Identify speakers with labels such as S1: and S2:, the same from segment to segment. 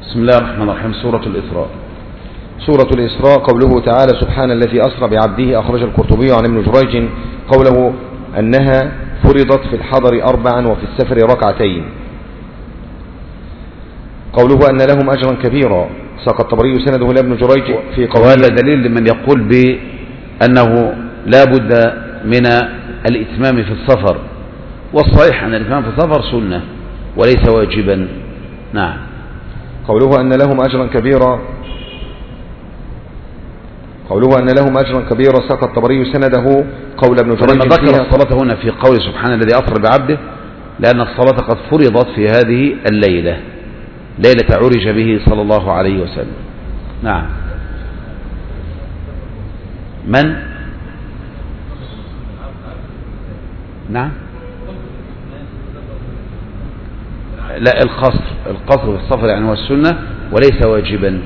S1: بسم الله الرحمن الرحيم. سورة الإسراء.
S2: سورة الإسراء قوله تعالى سبحان الذي أسرى بعبده. أخرج القرطبي عن ابن جريج قوله أنها فرضت في الحضر 4 وفي السفر 2. قوله أن لهم أجرا كبيرا ساق الطبري سنده لابن جريج في قوله.
S1: وهذا دليل لمن يقول بأنه لا بد من الإتمام في السفر، والصحيح أن الإتمام في السفر سنة وليس واجبا. نعم.
S2: قوله أن لهم أجرا كبيرا ساق الطبري سنده قول ابن جريج.
S1: لما ذكر الصلاة هنا في قول سبحان الذي أسرى بعبده لأن الصلاة قد فرضت في هذه الليلة، ليلة عرج به صلى الله عليه وسلم. نعم. من؟ نعم. لا، القصر في السفر يعني هو السنة وليس واجبا.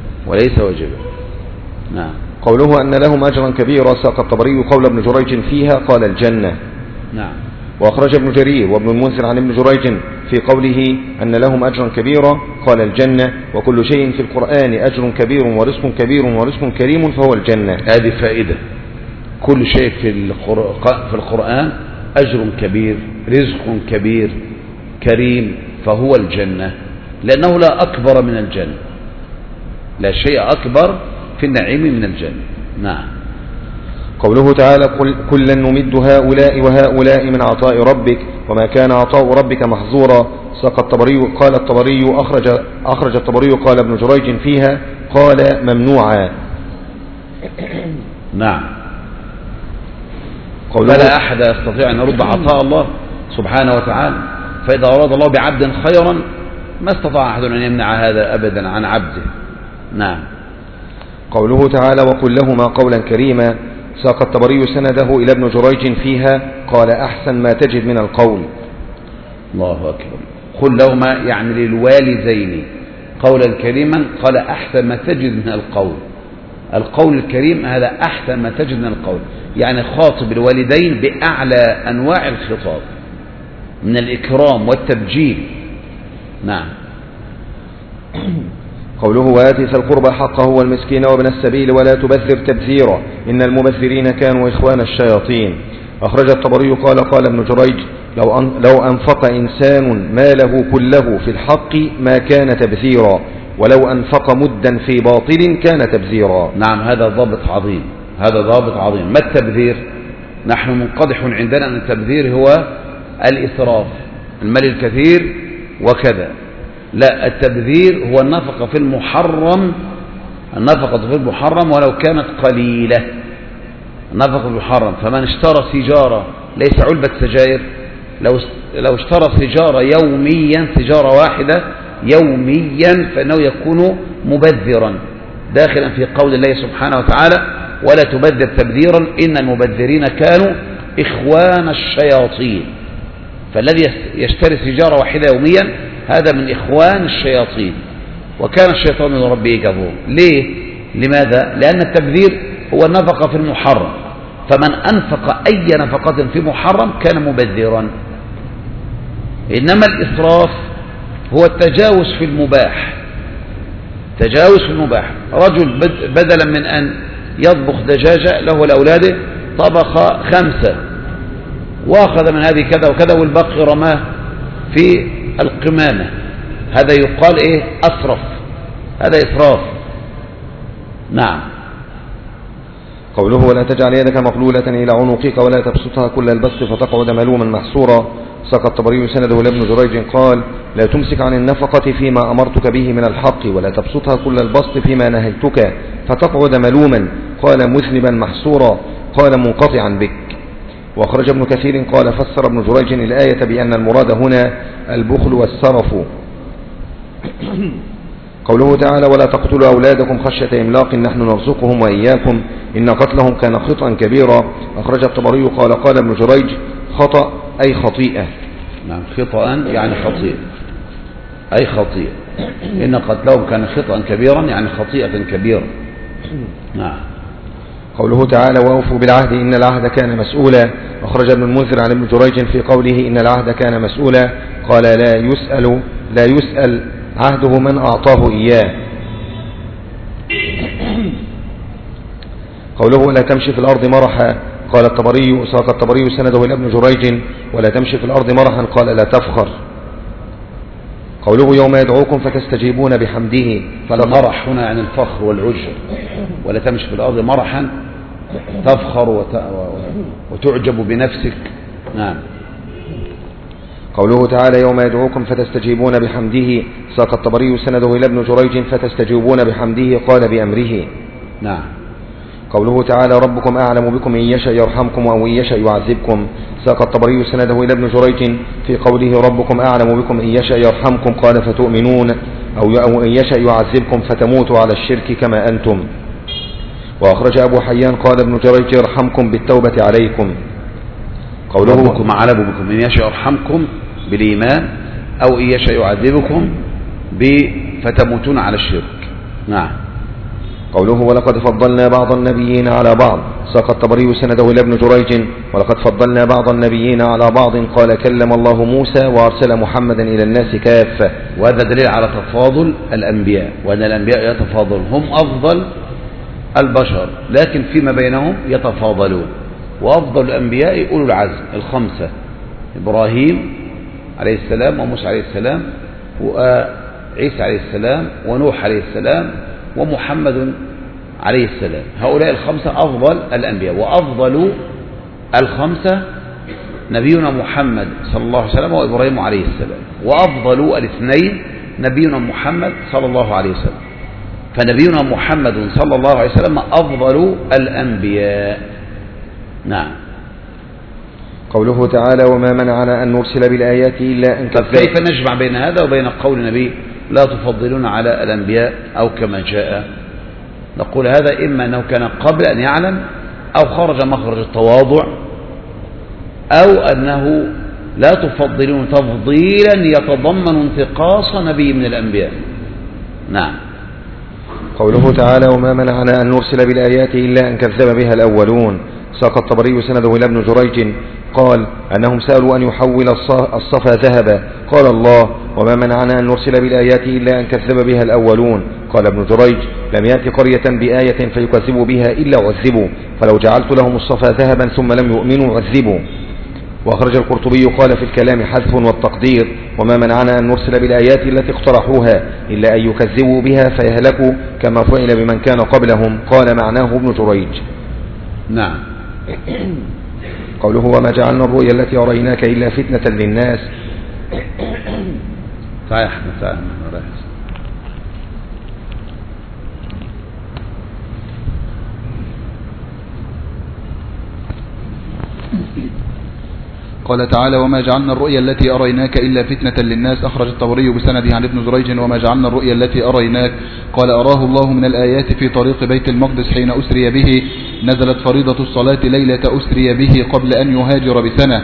S1: نعم.
S2: قوله أن لهم أجرا كبيرا ساق الطبري قول ابن جريج فيها قال الجنة.
S1: نعم.
S2: وأخرج ابن جرير وابن المنذر عن ابن جريج في قوله أن لهم أجرا كبيرا قال الجنة. وكل شيء في القرآن أجر كبير ورزق كبير ورزق كريم فهو الجنة.
S1: هذه فائدة. كل شيء في القرآن أجر كبير، رزق كبير، كريم، فهو الجنة، لأنه لا أكبر من الجنة، لا شيء أكبر في النعيم من الجنة. نعم.
S2: قوله تعالى كلا نمد هؤلاء وهؤلاء من عطاء ربك وما كان عطاء ربك محظورا ساق الطبري قال الطبري أخرج الطبري قال ابن جريج فيها قال ممنوعا.
S1: نعم. فلا أحد يستطيع أن يرد عطاء الله سبحانه وتعالى، فإذا أراد الله بعبد خيرا ما استطاع أحد أن يمنع هذا أبدا عن عبده. نعم.
S2: قوله تعالى وقل لهما قولا كريما ساق الطبري سنده إلى ابن جريج فيها قال أحسن ما تجد من القول.
S1: الله أكبر. قل لهما يعني للوالدين قولا كريما، قال أحسن ما تجد من القول. القول الكريم هذا أحسن ما تجد من القول، يعني خاطب الوالدين بأعلى أنواع الخطاب من الإكرام والتبجيل. نعم.
S2: قوله وآتي ذا القربى حقه والمسكين وابن السبيل ولا تبذر تبذيرا إن المبذرين كانوا إخوان الشياطين. أخرج الطبري قال ابن جريج لو أنفق إنسان ماله كله في الحق ما كان تبذيرا ولو أنفق مدا في باطل كان تبذيرا.
S1: نعم. هذا ضابط عظيم. ما التبذير؟ نحن منقدح عندنا أن التبذير هو الإسراف، المال الكثير وكذا. لا، التبذير هو النفقة في المحرم ولو كانت قليلة. النفقة في المحرم، فمن اشترى سيجارة ليس علبة سجائر، لو اشترى سيجارة يوميا، سيجارة واحدة يوميا، فإنه يكون مبذرا داخلا في قول الله سبحانه وتعالى ولا تبذر تبذيرا إن المبذرين كانوا إخوان الشياطين. فالذي يشتري سيجارة واحدة يوميا هذا من إخوان الشياطين، وكان الشيطان من ربه كفورا. ليه؟ لماذا؟ لأن التبذير هو النفقة في المحرم، فمن أنفق أي نفقة في محرم كان مبذرا. إنما الإسراف هو التجاوز في المباح. رجل بدلا من أن يطبخ دجاجة له لأولاده طبخ 5 وأخذ من هذه كذا وكذا والباقي رماه في القمامة، هذا يقال إيه؟ أسرف. هذا إسراف. نعم.
S2: قوله ولا تجعل يدك مغلولة إلى عنقك ولا تبسطها كل البسط فتقعد ملوما محسورا ساق الطبري سنده لابن جريج قال لا تمسك عن النفقة فيما أمرتك به من الحق ولا تبسطها كل البسط فيما نهيتك فتقعد ملوما قال مذنبا محسورا قال منقطعا بك. وأخرج ابن كثير قال فسر ابن جريج الآية بأن المراد هنا البخل والسرف. قوله تعالى ولا تقتلوا أولادكم خشية إملاق نحن نرزقهم وإياكم إن قتلهم كان خطأ كبيرا. أخرج الطبري قال ابن جريج خطأ أي خطيئة.
S1: نعم. خطأ يعني خطيئة، أي خطيئة. إن قتلهم كان خطأ كبيرا يعني خطيئة كبيرة. نعم.
S2: قوله تعالى وأوفوا بالعهد إن العهد كان مسؤولا. أخرج ابن المنذر عن ابن جريج في قوله إن العهد كان مسؤولا قال لا يسأل عهده من أعطاه إياه. قوله ولا تمشي في الأرض مرحا، قال الطبري ساق الطبري سنده إلى ابن جريج ولا تمشي في الأرض مرحا قال لا تفخر. قوله يوم يدعوكم فتستجيبون بحمده،
S1: فالمرح هنا عن الفخر والعجر، ولا تمشي في الأرض مرحا تفخر وتعجب بنفسك. نعم.
S2: قوله تعالى يوم يدعوكم فتستجيبون بحمده، ساق الطبري سنده إلى ابن جريج فتستجيبون بحمده قال بأمره.
S1: نعم.
S2: قوله تعالى ربكم أعلم بكم إن يشأ يرحمكم أو إن يشأ يعذبكم، ساق الطبري سنده إلى ابن جريج في قوله ربكم أعلم بكم إن يشأ يرحمكم قال فتؤمنون أو إن يشأ يعذبكم فتموتوا على الشرك كما أنتم. وأخرج أبو حيان قال ابن جريج يرحمكم بالتوبة عليكم.
S1: قوله ربكم أعلم بكم إن يشأ يرحمكم بالإيمان أو إن يشأ يعذبكم فتموتون على الشرك. نعم.
S2: قوله ولقد فضلنا بعض النبيين على بعض، ساق الطبري سنده إلى ابن جريج ولقد فضلنا بعض النبيين على بعض قال كلم الله موسى وأرسل محمدا إلى الناس كافة.
S1: وهذا دليل على تفاضل الأنبياء، وأن الأنبياء يتفاضلون، هم أفضل البشر لكن فيما بينهم يتفاضلون. وأفضل الأنبياء أولو العزم الخمسة، إبراهيم عليه السلام وموسى عليه السلام وعيسى عليه السلام ونوح عليه السلام ومحمد عليه السلام. هؤلاء الخمسة أفضل الأنبياء، وأفضل الخمسة نبينا محمد صلى الله عليه وسلم وإبراهيم عليه السلام، وأفضل الاثنين نبينا محمد صلى الله عليه وسلم. فنبينا محمد صلى الله عليه وسلم أفضل الأنبياء. نعم.
S2: قوله تعالى وما منعنا أن نرسل بالآيات إلا أن
S1: كيف نجمع بين هذا وبين قول النبي لا تفضلون على الأنبياء أو كما جاء؟ نقول هذا إما أنه كان قبل أن يعلم أو خرج مخرج التواضع، أو أنه لا تفضلون تفضيلا يتضمن انتقاص نبي من الأنبياء. نعم.
S2: قوله تعالى وما منعنا أن نرسل بالآيات إلا أن كذب بها الأولون، ساق الطبري سنده إلى ابن جريج قال أنهم سألوا أن يحول الصفا ذهبا قال الله وما منعنا أن نرسل بالآيات إلا أن كذب بها الأولون. قال ابن جريج لم يأتي قرية بآية فيكذبوا بها إلا عذبوا، فلو جعلت لهم الصفا ذهبا ثم لم يؤمنوا عذبوا. وأخرج القرطبي قال في الكلام حذف والتقدير وما منعنا أن نرسل بالآيات التي اقترحوها إلا أن يكذبوا بها فيهلكوا كما فعل بمن كان قبلهم. قال معناه ابن جريج.
S1: نعم.
S2: قوله وما جعلنا الرؤيا التي أريناك إلا فتنة للناس.
S3: قال تعالى وما جعلنا الرؤيا التي أريناك إلا فتنة للناس. أخرج الطبري بسنده عن ابن جريج وما جعلنا الرؤيا التي أريناك قال أراه الله من الآيات في طريق بيت المقدس حين أسري به، نزلت فريضة الصلاة ليلة أسري به قبل أن يهاجر بسنة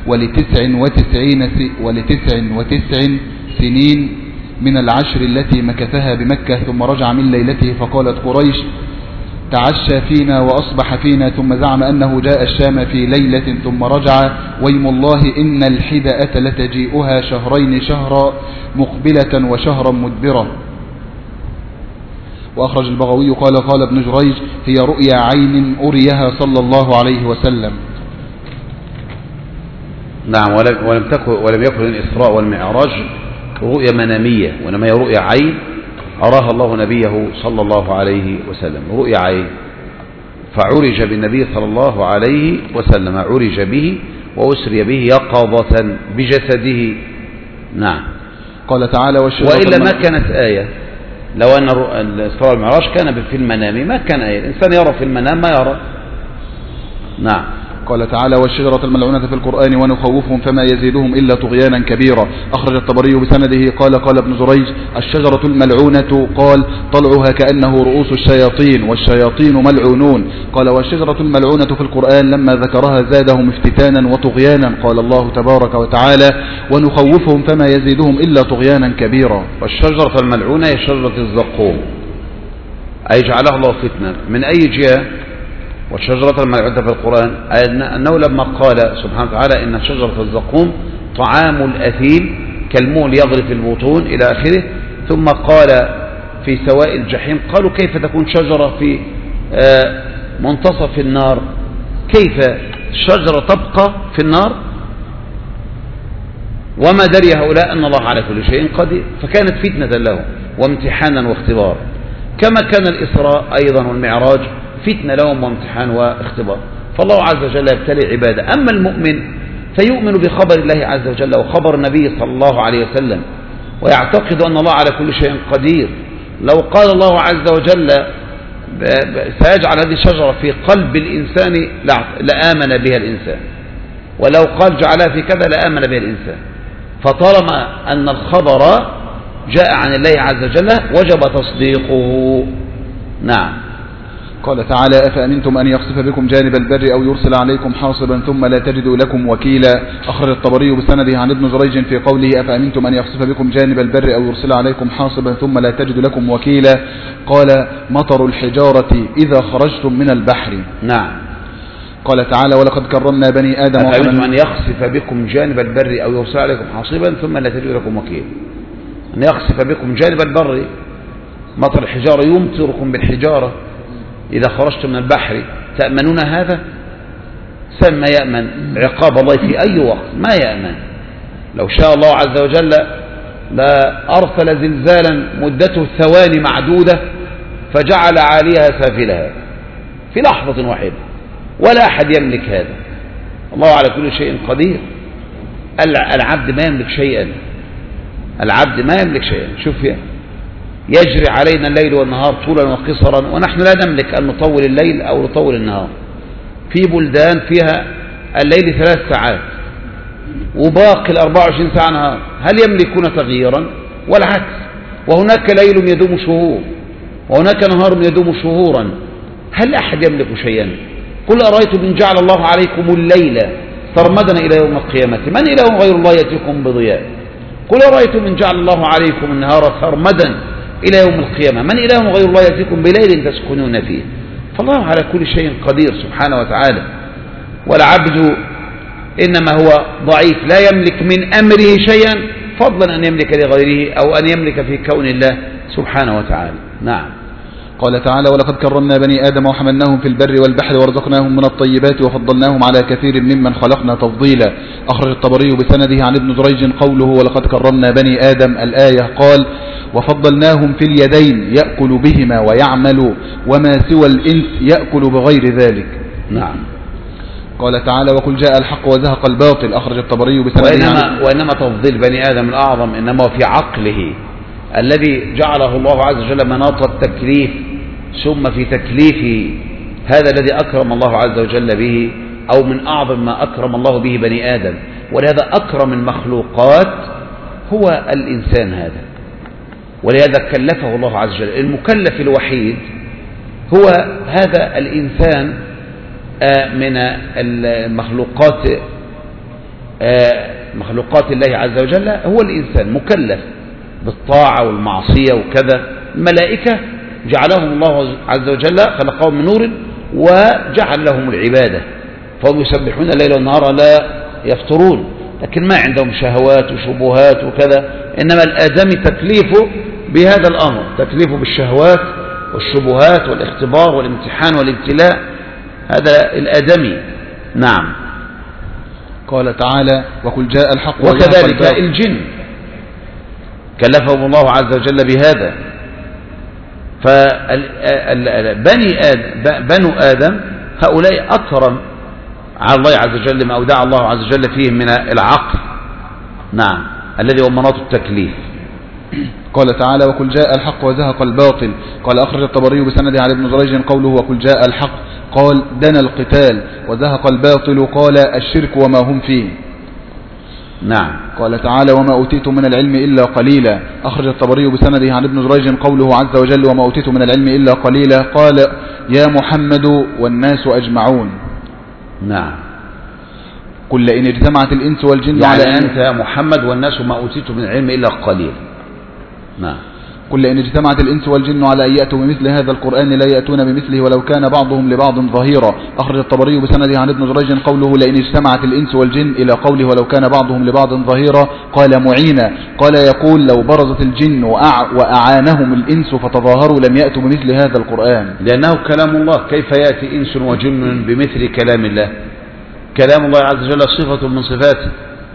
S3: ولتسع سنين من العشر التي مكثها بمكة، ثم رجع من ليلته فقالت قريش تعشى فينا وأصبح فينا، ثم زعم أنه جاء الشام في ليلة ثم رجع، ويم الله إن الحدأة لتجيئها شهرين، شهرا مقبلة وشهرا مدبرة. وأخرج البغوي قال ابن جريج هي رؤيا عين أريها صلى الله عليه وسلم.
S1: نعم. ولم يكن الإسراء والمعراج رؤيا منامية، وإنما هي رؤيا عين أراها الله نبيه صلى الله عليه وسلم، رؤيا عين. فعرج بالنبي صلى الله عليه وسلم، عرج به وأسري به يقظة بجسده. نعم.
S3: قال تعالى
S1: وإلا ما كانت آية، لو أن الإسراء والمعراج كان في المنام ما كان آية، الإنسان يرى في المنام ما يرى. نعم.
S3: قال تعالى والشجرة الملعونة في القرآن ونخوفهم فما يزيدهم إلا طغيانا كبيرا. أخرج الطبري بسنده قال ابن جريج الشجرة الملعونة قال طلعها كأنه رؤوس الشياطين والشياطين ملعونون. قال والشجرة الملعونة في القرآن لما ذكرها زادهم افتتانا وطغيانا. قال الله تبارك وتعالى ونخوفهم فما يزيدهم إلا طغيانا كبيرا.
S1: والشجرة الملعونة هي شجرة الزقوم، أي جعلها الله فتنة. من أي جهة؟ والشجرة الملعونة في القرآن أنه لما قال سبحانه وتعالى إن شجرة الزقوم طعام الأثيم كالمول يغلي في البطون إلى آخره، ثم قال في سواء الجحيم. قالوا كيف تكون شجرة في منتصف النار؟ كيف الشجرة تبقى في النار؟ وما دري هؤلاء أن الله على كل شيء قدير. فكانت فتنة لهم وامتحانا واختبار، كما كان الإسراء أيضا والمعراج فتنة لهم وامتحان واختبار. فالله عز وجل يبتلي عباده. أما المؤمن فيؤمن بخبر الله عز وجل وخبر النبي صلى الله عليه وسلم، ويعتقد أن الله على كل شيء قدير. لو قال الله عز وجل سيجعل هذه الشجرة في قلب الإنسان لآمن بها الإنسان، ولو قال جعلها في كذا لآمن بها الإنسان. فطالما أن الخبر جاء عن الله عز وجل وجب تصديقه. نعم.
S3: قال تعالى: أفأمنتم أن يخسف بكم جانب البر أو يرسل عليكم حاصبا ثم لا تجدوا لكم وكيلا. أخرج الطبري بسنده عن ابن جريج في قوله: أفأمنتم أن يخسف بكم جانب البر أو يرسل عليكم حاصبا ثم لا تجدوا لكم وكيلا. قال: مطر الحجارة إذا خرجتم من البحر.
S1: نعم.
S3: قال تعالى: ولقد كرمنا بني آدم.
S1: أفأمنتم أن يخسف بكم جانب البر أو يرسل عليكم حاصبا ثم لا تجدوا لكم وكيلا. أن يخسف بكم جانب البر، مطر الحجارة يمطركم بالحجارة إذا خرجتم من البحر. تأمنون هذا؟ سمى يأمن عقاب الله في أي وقت، ما يأمن. لو شاء الله عز وجل لا أرسل زلزالا مدته ثواني معدودة فجعل عاليها سافلها في لحظة واحدة، ولا أحد يملك هذا. الله على كل شيء قدير. العبد ما يملك شيئا، العبد ما يملك شيئا. شوف يجري علينا الليل والنهار طولا وقصرا، ونحن لا نملك أن نطول الليل أو نطول النهار. في بلدان فيها الليل 3 ساعات وباقي 24 ساعة نهار، هل يملكون تغييرا؟ والعكس. وهناك ليل يدوم شهور وهناك نهار يدوم شهورا، هل أحد يملك شيئا؟ قل أرأيتم إن جعل الله عليكم الليل سرمدا إلى يوم القيامة من إله غير الله يأتيكم بضياء. قل أرأيتم إن جعل الله عليكم النهار سرمدا إلى يوم القيامة من إله غير الله يأتيكم بليل تسكنون فيه. فالله على كل شيء قدير سبحانه وتعالى. والعبد إنما هو ضعيف لا يملك من أمره شيئا، فضلا أن يملك لغيره أو أن يملك في كون الله سبحانه وتعالى. نعم.
S3: قال تعالى: ولقد كرمنا بني آدم وحملناهم في البر والبحر ورزقناهم من الطيبات وفضلناهم على كثير ممن خلقنا تفضيلا. أخرج الطبري بسنده عن ابن جريج قوله: ولقد كرمنا بني آدم الآية. قال: وفضلناهم في اليدين يأكل بهما ويعمل، وما سوى الإنس يأكل بغير ذلك.
S1: نعم.
S3: قال تعالى: وقل جاء الحق وزهق الباطل. أخرج الطبري بسنده
S1: وإنما تفضيل بني آدم الأعظم إنما في عقله الذي جعله الله عز وجل مناط التكليف، ثم في تكليفه هذا الذي أكرم الله عز وجل به، أو من أعظم ما أكرم الله به بني آدم. ولهذا أكرم المخلوقات هو الإنسان هذا، ولهذا كلفه الله عز وجل. المكلف الوحيد هو هذا الإنسان من المخلوقات، مخلوقات الله عز وجل هو الإنسان مكلف بالطاعة والمعصية وكذا. الملائكة جعلهم الله عز وجل خلقهم من نور وجعل لهم العبادة، فهم يسبحون الليل والنهار لا يفترون، لكن ما عندهم شهوات وشبهات وكذا. إنما الآدمي تكليفه بهذا الأمر، تكليفه بالشهوات والشبهات والاختبار والامتحان والابتلاء، هذا الآدمي. نعم.
S3: قال تعالى: وقل جاء الحق.
S1: وكذلك الجن كلفهم الله عز وجل بهذا. بنو آدم هؤلاء أكرم على الله عز وجل ما أودع الله عز وجل فيهم من العقل. نعم. الذي هو مناط التكليف.
S3: قال تعالى: وقل جاء الحق وزهق الباطل. قال: أخرج الطبري بسنده عن ابن جريج قوله: وقل جاء الحق. قال: دنا القتال وزهق الباطل. قال: الشرك وما هم فيه.
S1: نعم.
S3: قال تعالى: وما أوتيتم من العلم إلا قليلا. أخرج الطبري بسنده عن ابن جريج قوله عز وجل: وما أوتيتم من العلم إلا قليلا. قال: يا محمد والناس أجمعون.
S1: نعم.
S3: قل لئن اجتمعت الإنس والجن
S1: يعني أنت يا محمد والناس ما أوتيتم من العلم إلا قليلا. نعم.
S3: قل إن اجتمعت الإنس والجن على أن يأتوا بمثل هذا القرآن لا يأتون بمثله ولو كان بعضهم لبعض ظهيرا. أخرج الطبري بسنده عن ابن جريج قوله لئن اجتمعت الإنس والجن إلى قوله ولو كان بعضهم لبعض ظهيرا قال معينا. قال يقول لو برزت الجن وأعانهم الإنس فتظاهروا لم يأتوا بمثل هذا القرآن،
S1: لأنه كلام الله. كيف يأتي إنس وجن بمثل كلام الله؟ كلام الله عز وجل صفة من صفاته،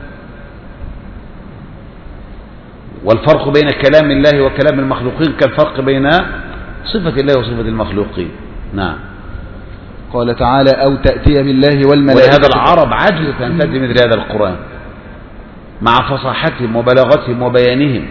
S1: والفرق بين كلام الله وكلام المخلوقين كالفرق بين صفة الله وصفة المخلوقين. نعم.
S3: قال تعالى أو تأتي بالله والملائكة.
S1: ولهذا العرب عجزت أن تأتي مثل هذا القرآن مع فصاحتهم وبلاغتهم وبيانهم،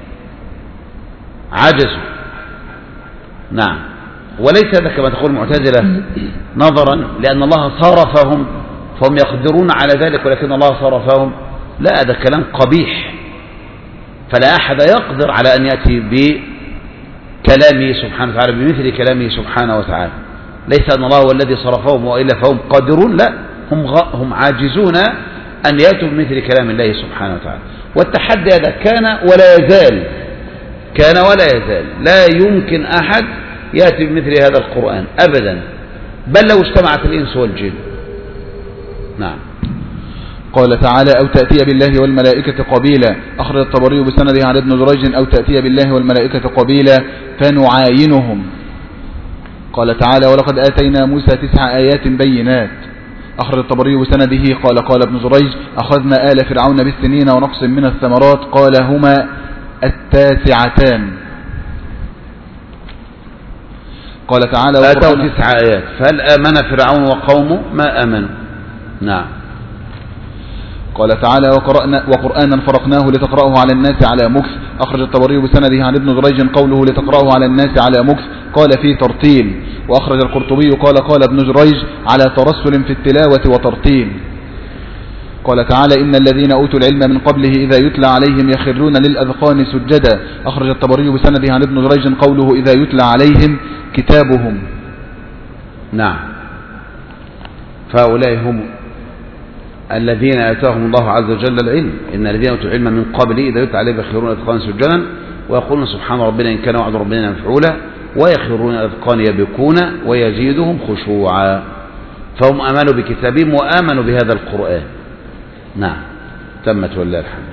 S1: عجزوا. نعم. وليس هذا كما تقول المعتزلة نظرا لأن الله صرفهم فهم يقدرون على ذلك، ولكن الله صرفهم، لا، هذا كلام قبيح، فلا أحد يقدر على أن يأتي بكلامه سبحانه وتعالى بمثل كلامه سبحانه وتعالى. ليس أن الله هو الذي صرفهم وإلا فهم قادرون، لا، هم عاجزون أن يأتوا بمثل كلام الله سبحانه وتعالى. والتحدي هذا كان ولا يزال، كان ولا يزال، لا يمكن أحد يأتي بمثل هذا القرآن أبدا، بل لو اجتمعت الإنس والجن. نعم.
S3: قال تعالى أو تأتي بالله والملائكة قبيلا. أخرج الطبري بسنده عن ابن جريج أو تأتي بالله والملائكة قبيلا فنعاينهم. قال تعالى ولقد آتينا موسى 9 آيات بينات. أخرج الطبري بسنده قال ابن جريج أخذنا آل فرعون بالسنين ونقص من الثمرات قال هما 9. قال تعالى
S1: آتوا 9 آيات فهل آمن فرعون وقومه؟ ما آمنوا. نعم.
S3: قال تعالى وقرآنا فرقناه لتقرأه على الناس على مكث. أخرج الطبري بسنده عن ابن جريج قوله لتقرأه على الناس على مكث قال فيه ترتيل. وأخرج القرطبي قال ابن جريج على ترسل في التلاوة وترتيل. قال تعالى إن الذين أوتوا العلم من قبله إذا يتلى عليهم يخرون للأذقان سجدا. أخرج الطبري بسنده عن ابن جريج قوله إذا يتلى عليهم كتابهم.
S1: نعم. فهؤلاء هم الذين آتاهم الله عز وجل العلم. إن الذين أوتوا العلم من قبله إذا يتلى عليهم يخرون للأذقان سجدا ويقولون سبحان ربنا إن كان وعد ربنا مفعولا ويخرون الأذقان يبكون ويزيدهم خشوعا. فهم آمنوا بكتابهم وآمنوا بهذا القرآن. نعم. تمت ولله الحمد.